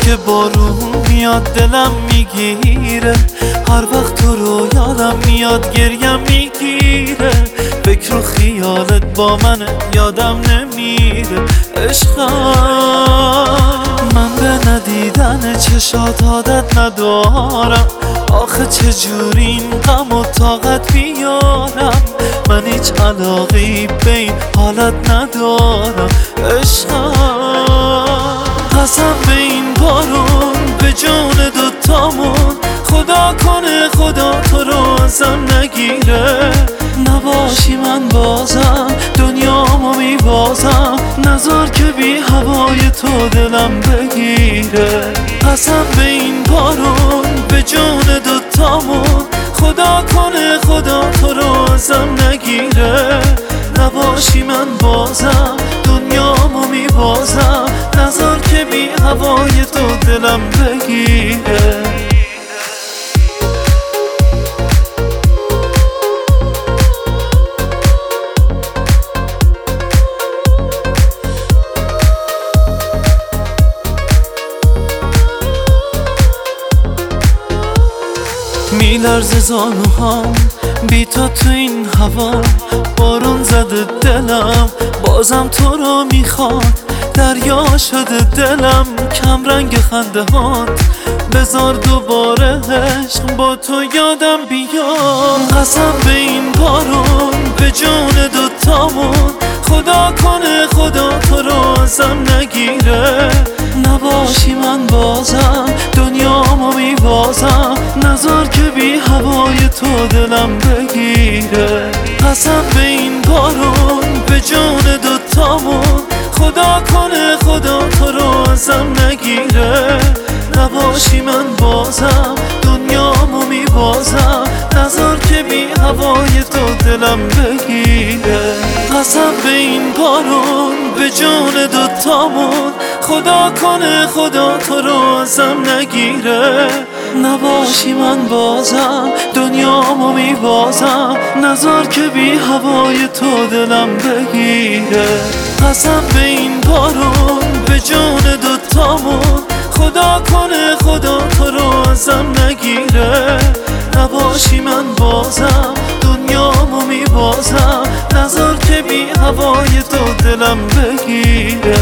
که بارون میاد دلم میگیره، هر وقت تو رو یادم میاد گریم میگیره. فکر و خیالت با منه یادم نمیره. عشقم من به ندیدن چشات عادت ندارم، آخه چجوری این غم و طاقت بیارم. من هیچ علاقی به این حالت ندارم. عشقم قسم به این بارون به جون دوتامون، خدا کنه خدا تو رو ازم نگیره. نباشی من بازم دنیامو میبازم، نذار که بی هوای تو دلم بگیره. قسم به این بارون به جون دوتامون، خدا کنه خدا تو رو ازم نگیره. نباشی من بازم دنیامو میبازم، نذار که بی هوای تو دلم بگیره. میلرزه زانوهام بی تو این هوا، بارون زده دلم بازم تو رو میخواد. دریا شده دلم کم رنگ خنده هات، بذار دوباره عشق با تو یادم بیاد. قسم به این بارون به جون دوتامون، خدا کنه خدا تو رو ازم نگیره. نباشی من بازم دنیامو میبازم، نذار که بی هوای تو دلم بگیره. قسم به این بارون به جون دوتامون، خدا کنه خدا تو رو ازم نگیره. نباشی من بازم دنیامو میبازم، نذار که بی هوای تو دلم بگیره. قسم به این بارون به جون دوتامون، خدا کنه خدا تو رو ازم نگیره. نباشی من بازم دنیامو میبازم، نذار که بی هوای تو دلم بگیره. قسم به این بارون به جون دوتامون، خدا کنه خدا تو رو ازم نگیره. نباشی من بازم دنیامو میبازم، نذار که بی هوای تو دلم بگیره.